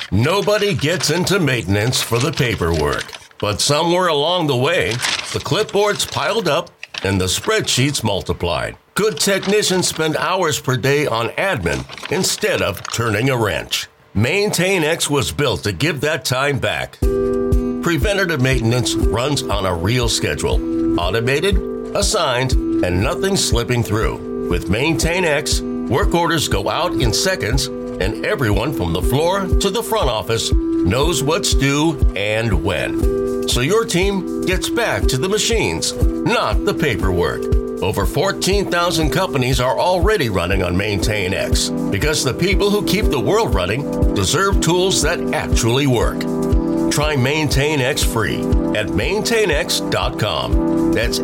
Nobody gets into maintenance for the paperwork. But somewhere along the way, the clipboards piled up and the spreadsheets multiplied. Good technicians spend hours per day on admin instead of turning a wrench. MaintainX was built to give that time back. Preventative maintenance runs on a real schedule. Automated, assigned, and nothing slipping through. With MaintainX, work orders go out in seconds, and everyone from the floor to the front office knows what's due and when. So your team gets back to the machines, not the paperwork. Over 14,000 companies are already running on MaintainX because the people who keep the world running deserve tools that actually work. Try MaintainX free at maintainx.com. That's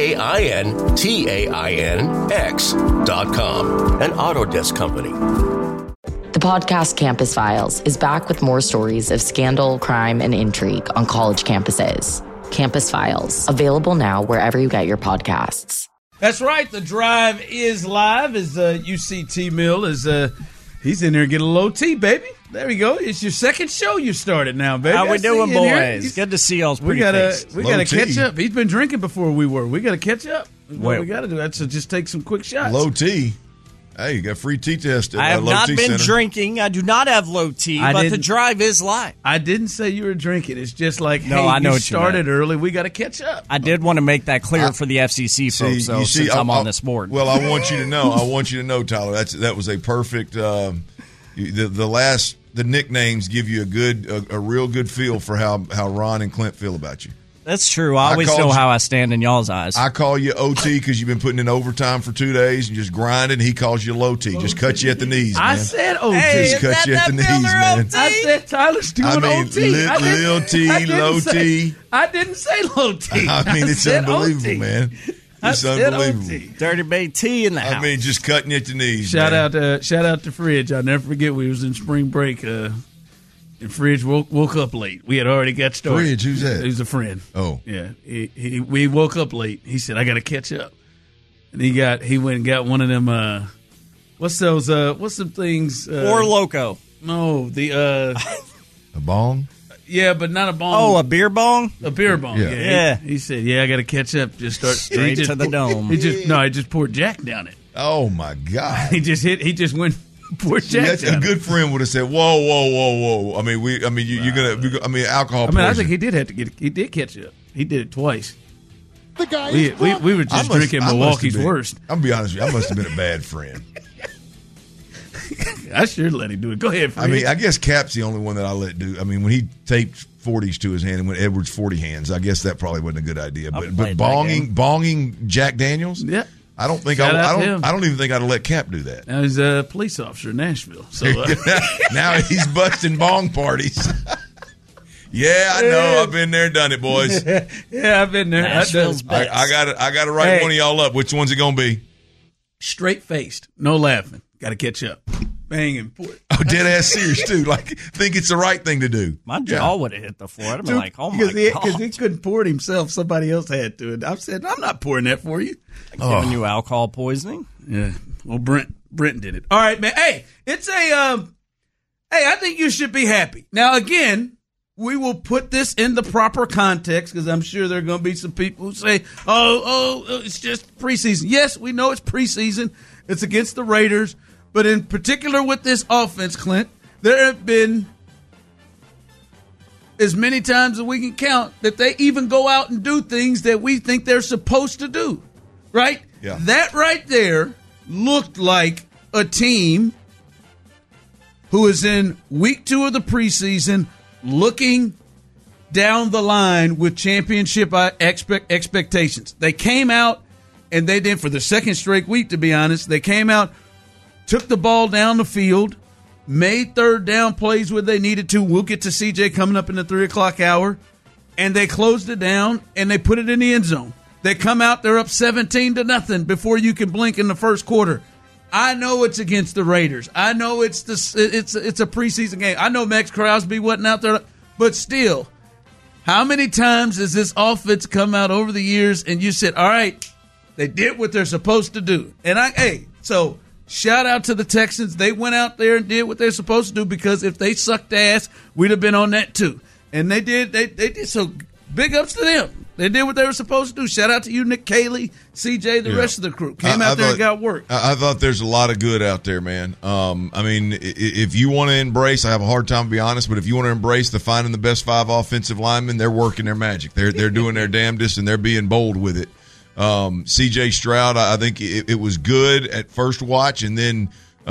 MaintainX.com. An Autodesk company. The podcast Campus Files is back with more stories of scandal, crime, and intrigue on college campuses. Campus Files, available now wherever you get your podcasts. That's right. The Drive is live as UCT Mill is he's in there getting a low T, baby. There we go. It's your second show you started now, baby. How we doing, boys? Good to see y'all's pretty face. We gotta catch up. He's been drinking before we were. We gotta catch up. What we gotta do. That's just take some quick shots. Low T. Hey, you got free tea test at I have Low not T been Center. drinking. I do not have low T, but the Drive is live. I didn't say you were drinking. It's just like, No, hey, I know you what you started meant. early. We got to catch up. I did want to make that clear for the FCC folks, though, since I'm on this board. Well, I want you to know, Tyler. That was a perfect. The nicknames give you a real good feel for how Ron and Clint feel about you. That's true. I always know how I stand in y'all's eyes. I call you OT because you've been putting in overtime for 2 days and just grinding. He calls you low T. Just cut you at the knees, man. I said OT. Just cut you at the knees, man. I said Tyler's doing OT. Lil T, low T. I didn't say low T. I mean, it's unbelievable, OT. man. It's I said unbelievable. OT. Dirty Bay T in the house. I mean, just cutting you at the knees. Shout out to Fridge. I'll never forget we was in spring break. And Fridge woke up late. We had already got started. Fridge, who's that? He's a friend. Oh, yeah. We woke up late. He said, "I got to catch up," and he went and got one of them. What's those? What's some things? Or Loco. No, the a bong. Yeah, but not a bong. Oh, a beer bong. A beer bong. Yeah. He said, "Yeah, I got to catch up." Just start straight to the dome. He just poured Jack down it. Oh my God! He just went. Poor Jack. A good friend would have said, "Whoa!" I mean, you're gonna. I mean, alcohol. I think he did have to get. He did catch up. He did it twice. The guy. We were just drinking Milwaukee's worst. I'm gonna be honest with you. I must have been a bad friend. I sure let him do it. Go ahead, Fred. I mean, I guess Cap's the only one that I let do. I mean, when he taped 40s to his hand and went Edwards 40 hands, I guess that probably wasn't a good idea. But bonging Jack Daniels. Yeah. I don't think him. I don't even think I'd have let Cap do that. Now he's a police officer in Nashville. So now he's busting bong parties. Yeah, I know. I've been there, done it, boys. Yeah, I've been there. Nashville's best. I got to write one of y'all up. Which one's it gonna be? Straight faced, no laughing. Got to catch up. Bang and pour it. Oh, dead ass serious too. Like think it's the right thing to do. My jaw would have hit the floor. I'd have been like, "Oh my God!" Because he couldn't pour it himself. Somebody else had to. And I said, "I'm not pouring that for you." Giving you alcohol poisoning. Yeah. Well, Brent did it. All right, man. Hey, it's I think you should be happy. Now, again, we will put this in the proper context because I'm sure there are going to be some people who say, oh, it's just preseason. Yes, we know it's preseason. It's against the Raiders. But in particular with this offense, Clint, there have been as many times as we can count that they even go out and do things that we think they're supposed to do. Right? Yeah. That right there looked like a team who is in week 2 of the preseason looking down the line with championship expectations. They came out, and they did for the second straight week, to be honest. They came out, took the ball down the field, made third down plays where they needed to. We'll get to CJ coming up in the 3 o'clock hour. And they closed it down, and they put it in the end zone. They come out, they're up 17-0 before you can blink in the first quarter. I know it's against the Raiders. I know it's a preseason game. I know Max Crosby wasn't out there, but still, how many times has this offense come out over the years and you said, all right, they did what they're supposed to do? And so shout out to the Texans. They went out there and did what they're supposed to do, because if they sucked ass, we'd have been on that too. And they did. They did. So big ups to them. They did what they were supposed to do. Shout out to you, Nick Caley, CJ, the rest of the crew. Came out there and got work. I thought there's a lot of good out there, man. I mean, if you want to embrace, I have a hard time to be honest, but if you want to embrace the finding the best 5 offensive linemen, they're working their magic. They're doing their damnedest, and they're being bold with it. CJ Stroud, I think it was good at first watch, and then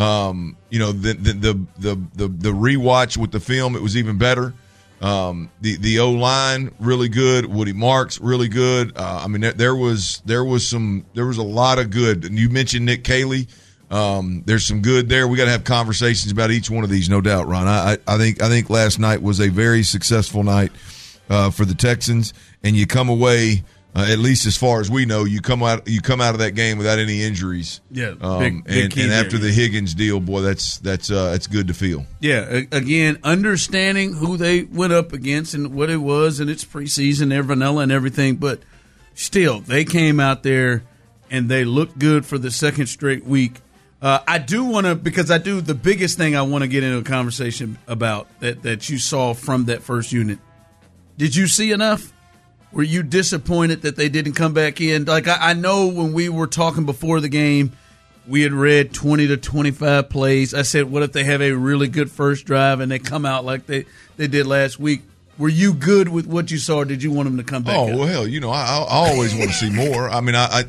the rewatch with the film, it was even better. The O-line really good. Woody Marks really good. I mean, there was a lot of good. And you mentioned Nick Caley. There's some good there. We got to have conversations about each one of these, no doubt, Ron. I think last night was a very successful night for the Texans, and you come away. At least as far as we know, you come out of that game without any injuries. Yeah, and after the Higgins deal, boy, that's good to feel. Yeah, again, understanding who they went up against and what it was, and it's preseason, they're vanilla and everything, but still, they came out there and they looked good for the second straight week. I do want to, because the biggest thing I want to get into a conversation about that you saw from that first unit. Did you see enough? Were you disappointed that they didn't come back in? Like, I know when we were talking before the game, we had read 20 to 25 plays. I said, what if they have a really good first drive and they come out like they did last week? Were you good with what you saw, or did you want them to come back? Oh, well, hell, I always want to see more. I mean, I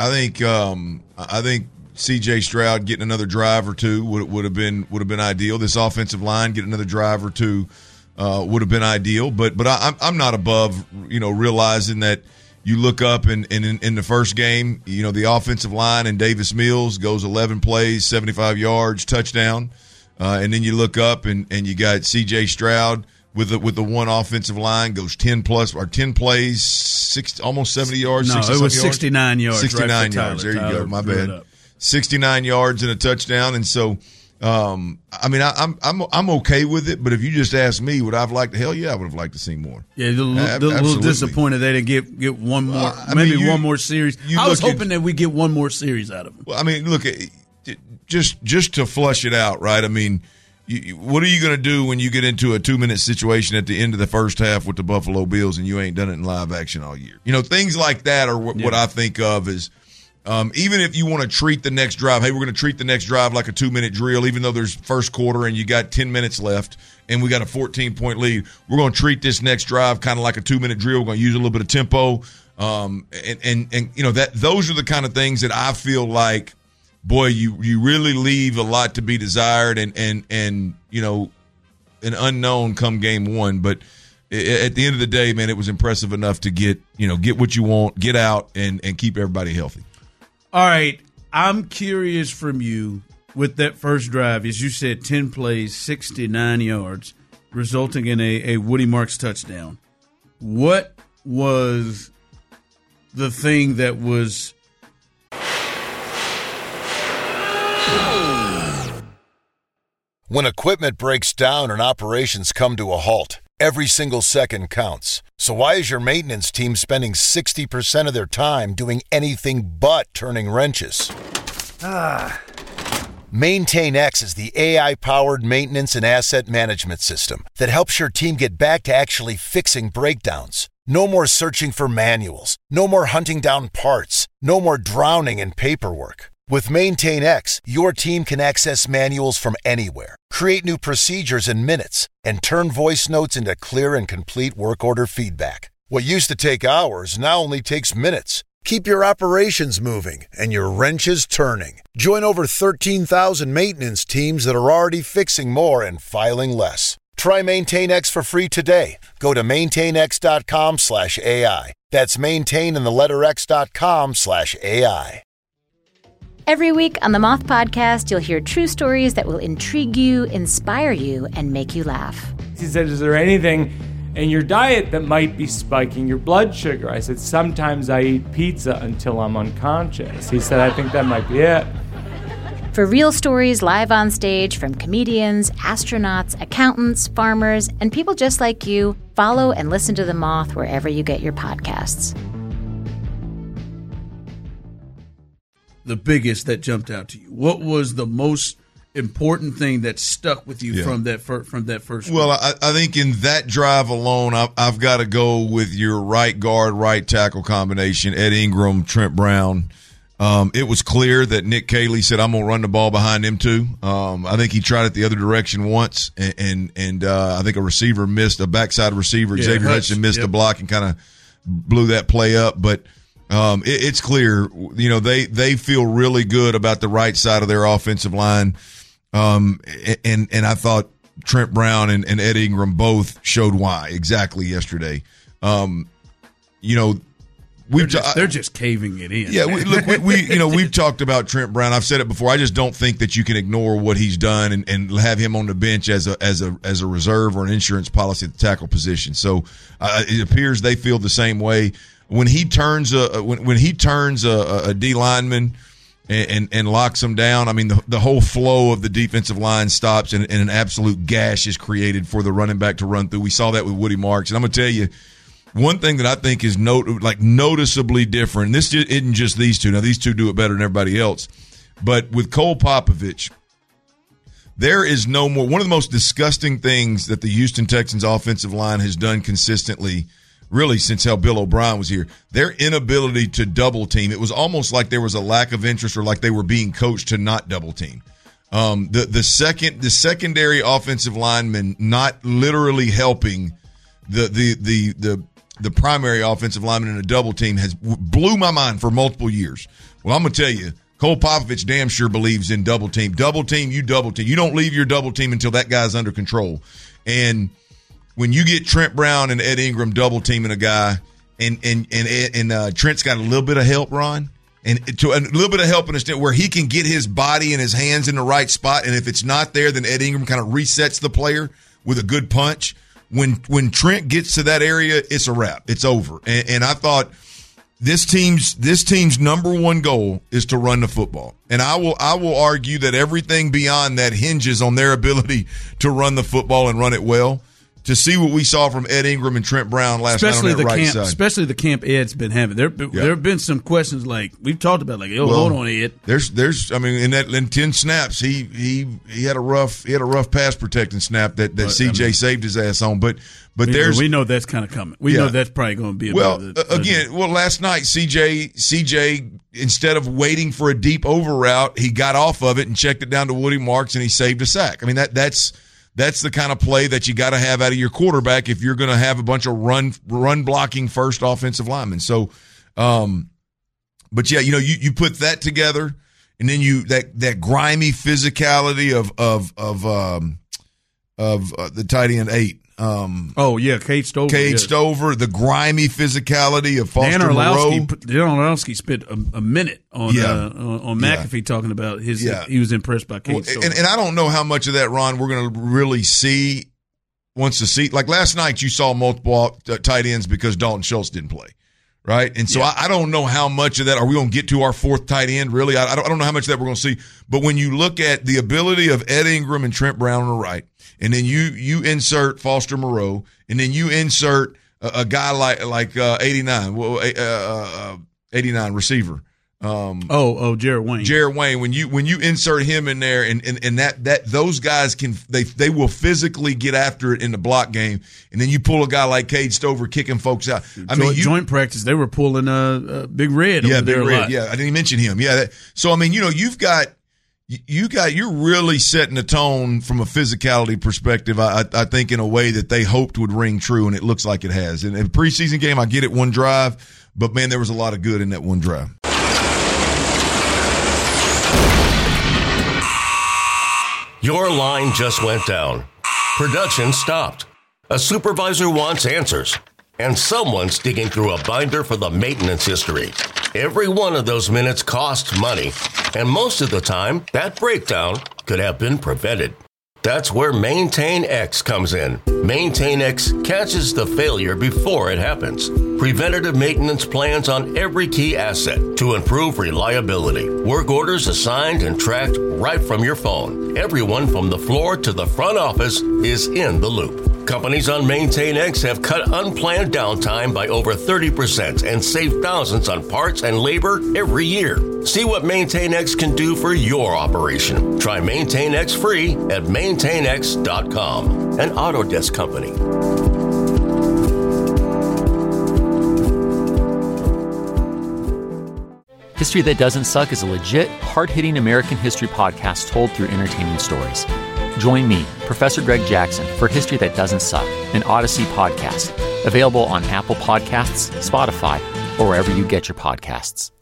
think C.J. Stroud getting another drive or two would have been ideal. This offensive line getting another drive or two would have been ideal, but I'm not above realizing that you look up and in the first game, the offensive line and Davis Mills goes 11 plays, 75 yards, touchdown, and then you look up and you got C.J. Stroud with the one offensive line goes 10 plays, almost 70 yards. No, it was 69 yards. 69 yards. There you go. My bad. 69 yards and a touchdown, and so. I mean, I'm okay with it, but if you just ask me, would I have liked? Hell yeah, I would have liked to see more. Yeah, a little disappointed they didn't get one more, one more series. I was hoping that we get one more series out of them. Well, I mean, look, just to flush it out, right? I mean, what are you going to do when you get into a 2-minute situation at the end of the first half with the Buffalo Bills and you ain't done it in live action all year? Things like that are what I think of as. Even if you want to treat the next drive, hey, we're going to treat the next drive like a 2-minute drill, even though there's first quarter and you got 10 minutes left and we got a 14-point lead. We're going to treat this next drive kind of like a 2-minute drill. We're going to use a little bit of tempo. And that those are the kind of things that I feel like, boy, you really leave a lot to be desired and an unknown come game one. But at the end of the day, man, it was impressive enough to get what you want, get out, and keep everybody healthy. All right, I'm curious from you with that first drive, as you said, 10 plays, 69 yards, resulting in a Woody Marks touchdown. What was the thing that was when equipment breaks down and operations come to a halt? Every single second counts. So why is your maintenance team spending 60% of their time doing anything but turning wrenches? MaintainX is the AI-powered maintenance and asset management system that helps your team get back to actually fixing breakdowns. No more searching for manuals. No more hunting down parts. No more drowning in paperwork. With MaintainX, your team can access manuals from anywhere, create new procedures in minutes, and turn voice notes into clear and complete work order feedback. What used to take hours now only takes minutes. Keep your operations moving and your wrenches turning. Join over 13,000 maintenance teams that are already fixing more and filing less. Try MaintainX for free today. Go to maintainx.com/AI. That's maintain and the letter x.com/AI. Every week on the Moth Podcast, you'll hear true stories that will intrigue you, inspire you, and make you laugh. He said, is there anything in your diet that might be spiking your blood sugar? I said, sometimes I eat pizza until I'm unconscious. He said, I think that might be it. For real stories live on stage from comedians, astronauts, accountants, farmers, and people just like you, follow and listen to The Moth wherever you get your podcasts. the biggest that jumped out to you? What was the most important thing that stuck with you from that first? Well, I think in that drive alone, I've got to go with your right guard, right tackle combination, Ed Ingram, Trent Brown. It was clear that Nick Caley said, I'm going to run the ball behind him too. I think he tried it the other direction once, and I think a backside receiver, Xavier Hudson, missed the block and kind of blew that play up. But it's clear, they feel really good about the right side of their offensive line. And I thought Trent Brown and Ed Ingram both showed why exactly yesterday. They're just caving it in. Yeah, we've talked about Trent Brown. I've said it before. I just don't think that you can ignore what he's done and have him on the bench as a reserve or an insurance policy at the tackle position. So it appears they feel the same way. When he turns a D lineman and locks him down, I mean the whole flow of the defensive line stops and an absolute gash is created for the running back to run through. We saw that with Woody Marks, and I'm going to tell you. One thing that I think is noticeably different, and this isn't just these two. Now, these two do it better than everybody else. But with Cole Popovich, there is no more – one of the most disgusting things that the Houston Texans offensive line has done consistently, really since Bill O'Brien was here, their inability to double team. It was almost like there was a lack of interest or like they were being coached to not double team. The secondary offensive lineman not literally helping the primary offensive lineman in a double team blew my mind for multiple years. Well, I'm going to tell you, Cole Popovich damn sure believes in double team. Double team, you double team. You don't leave your double team until that guy's under control. And when you get Trent Brown and Ed Ingram double teaming a guy, and Trent's got a little bit of help, Ron, and to a little bit of help in a state where he can get his body and his hands in the right spot. And if it's not there, then Ed Ingram kind of resets the player with a good punch. When Trent gets to that area, it's a wrap. It's over. And I thought this team's number one goal is to run the football. And I will argue that everything beyond that hinges on their ability to run the football and run it well. To see what we saw from Ed Ingram and Trent Brown last night on that right side. Especially the camp Ed's been having. There have been some questions like we've talked about, like, hold on, Ed. In 10 snaps, he had a rough pass protecting snap that CJ saved his ass on. But we know that's kind of coming. We know that's probably going to be last night CJ instead of waiting for a deep over route, he got off of it and checked it down to Woody Marks and he saved a sack. I mean that's the kind of play that you got to have out of your quarterback if you're going to have a bunch of run blocking first offensive linemen. So, but yeah, you put that together, and then that grimy physicality of the tight end 8. Cade Stover, the grimy physicality of Foster Moreau. Dan Orlowski spent a minute on McAfee talking about his. Yeah. He was impressed by Cade Stover. And I don't know how much of that, Ron, we're going to really see once the season. Like last night, you saw multiple tight ends because Dalton Schultz didn't play, right? And so I don't know how much of that. Are we going to get to our fourth tight end? Really, I don't know how much of that we're going to see. But when you look at the ability of Ed Ingram and Trent Brown on the right. And then you insert Foster Moreau, and then you insert a guy like 89 receiver. Jared Wayne. Jared Wayne. When you insert him in there, and that those guys they will physically get after it in the block game, and then you pull a guy like Cade Stover kicking folks out. Joint practice they were pulling Big Red. Yeah, over there Big Red. A lot. Yeah, I didn't mention him. Yeah, you're really setting the tone from a physicality perspective, I think, in a way that they hoped would ring true, and it looks like it has. In a preseason game, I get it, one drive, but, man, there was a lot of good in that one drive. Your line just went down. Production stopped. A supervisor wants answers. And someone's digging through a binder for the maintenance history. Every one of those minutes costs money, and most of the time, that breakdown could have been prevented. That's where MaintainX comes in. MaintainX catches the failure before it happens. Preventative maintenance plans on every key asset to improve reliability. Work orders assigned and tracked right from your phone. Everyone from the floor to the front office is in the loop. Companies on MaintainX have cut unplanned downtime by over 30% and saved thousands on parts and labor every year. See what MaintainX can do for your operation. Try MaintainX free at maintainx.com. An Autodesk company. History That Doesn't Suck is a legit, hard-hitting American history podcast told through entertaining stories. Join me, Professor Greg Jackson, for History That Doesn't Suck, an Odyssey podcast, available on Apple Podcasts, Spotify, or wherever you get your podcasts.